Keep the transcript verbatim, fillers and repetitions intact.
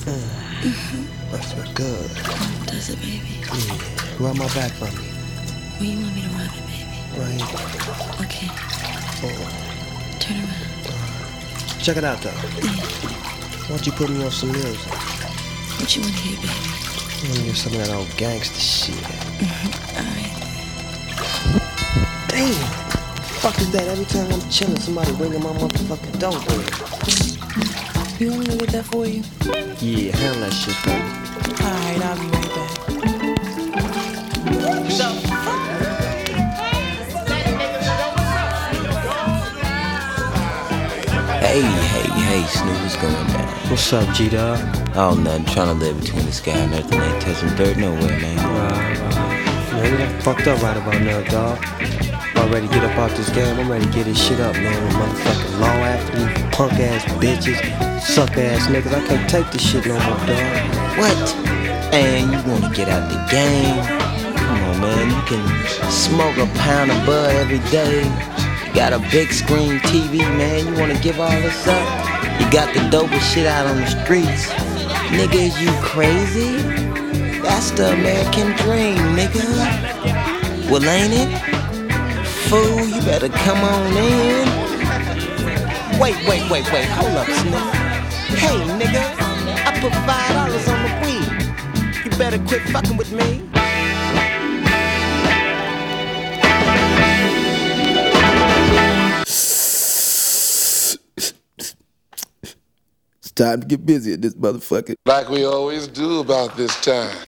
Mm. That smells good. Does it, baby? Yeah. Rub my back for me. Where you want me to rub it, baby? Right here. Okay. Oh. Turn around. Uh, check it out, though. Yeah. Why don't you put me on some music? What you want to hear, baby? I want to hear some of that old gangster shit. Mm-hmm. All right. Damn. Fuck is that? Every time I'm chilling, somebody ringing my motherfucking doorbell. You want me to get that for you? Yeah, handle that shit for me. Alright, I'll be right back. Hey, hey, hey, Snoop, what's going down? What's up, G-Dog? Oh, nothing. Trying to live between the sky and earth and ain't touching dirt nowhere, man. Right, right. Man, we done fucked up right about now, dog. I'm ready to get up out this game. I'm ready to get this shit up, man. With motherfucking law after me, punk ass bitches, suck ass niggas. I can't take this shit no more, dog. What? And you wanna get out the game? Come on, man. You can smoke a pound of bud every day. You got a big screen T V, man. You wanna give all this up? You got the dopest shit out on the streets. Nigga, is you crazy? That's the American dream, nigga. Well, ain't it? Fool, you better come on in. Wait, wait, wait, wait, hold up, Snoop. Hey, nigga, I put five dollars on the weed. You better quit fucking with me. It's time to get busy at this motherfucker. Like we always do about this time.